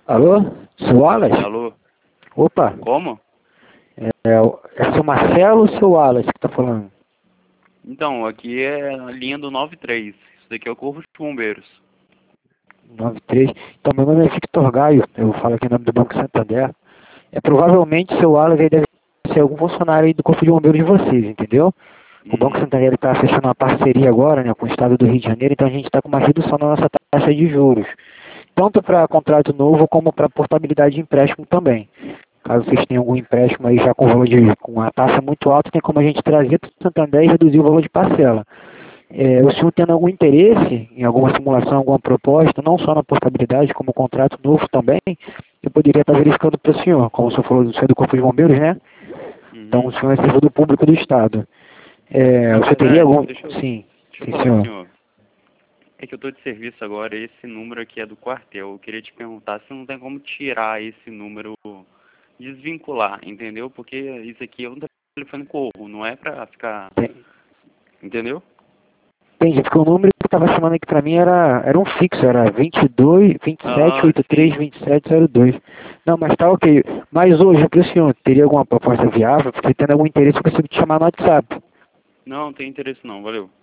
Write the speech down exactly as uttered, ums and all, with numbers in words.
Alô? Seu Wallace? Alô? Opa, Como? é, o- é seu Marcelo ou seu Wallace que tá falando? Então, aqui é a linha do nove três. Isso daqui é o Corpo de Bombeiros. nove três. Então, meu nome é Victor Gaio, eu falo aqui em nome do Banco Santander. É, provavelmente seu Wallace aí deve ser algum funcionário aí do Corpo de Bombeiros de vocês, entendeu? O Banco Uhum. Santander está fechando uma parceria agora, né, com o Estado do Rio de Janeiro, então a gente está com uma redução na nossa taxa de juros, tanto para contrato novo como para portabilidade de empréstimo também. Caso vocês tenham algum empréstimo aí já com valor de, com uma taxa muito alta, tem como a gente trazer para o Santander e reduzir o valor de parcela. É, o senhor tendo algum interesse em alguma simulação, alguma proposta, não só na portabilidade, como contrato novo também, eu poderia estar verificando para o senhor, como o senhor falou, o senhor é do Corpo de Bombeiros, né? Então Uhum. o senhor é servidor público do Estado. É, Na o senhor teria verdade, algum... deixa eu, Sim, deixa eu sim, falar, senhor. senhor. É que eu tô de serviço agora, esse número aqui é do quartel. Eu queria te perguntar se não tem como tirar esse número, desvincular, entendeu? Porque isso aqui é um telefone corpo, não é pra ficar, Tem- entendeu? Entendi, porque o número que estava chamando aqui para mim era, era um fixo, era vinte e dois, vinte e sete, Aham, oitenta e três, sim. vinte e sete, zero dois. Não, mas tá ok. Mas hoje, para o senhor, teria alguma proposta viável? Porque tendo algum interesse, eu consigo te chamar no WhatsApp. Não, não tem interesse não, valeu.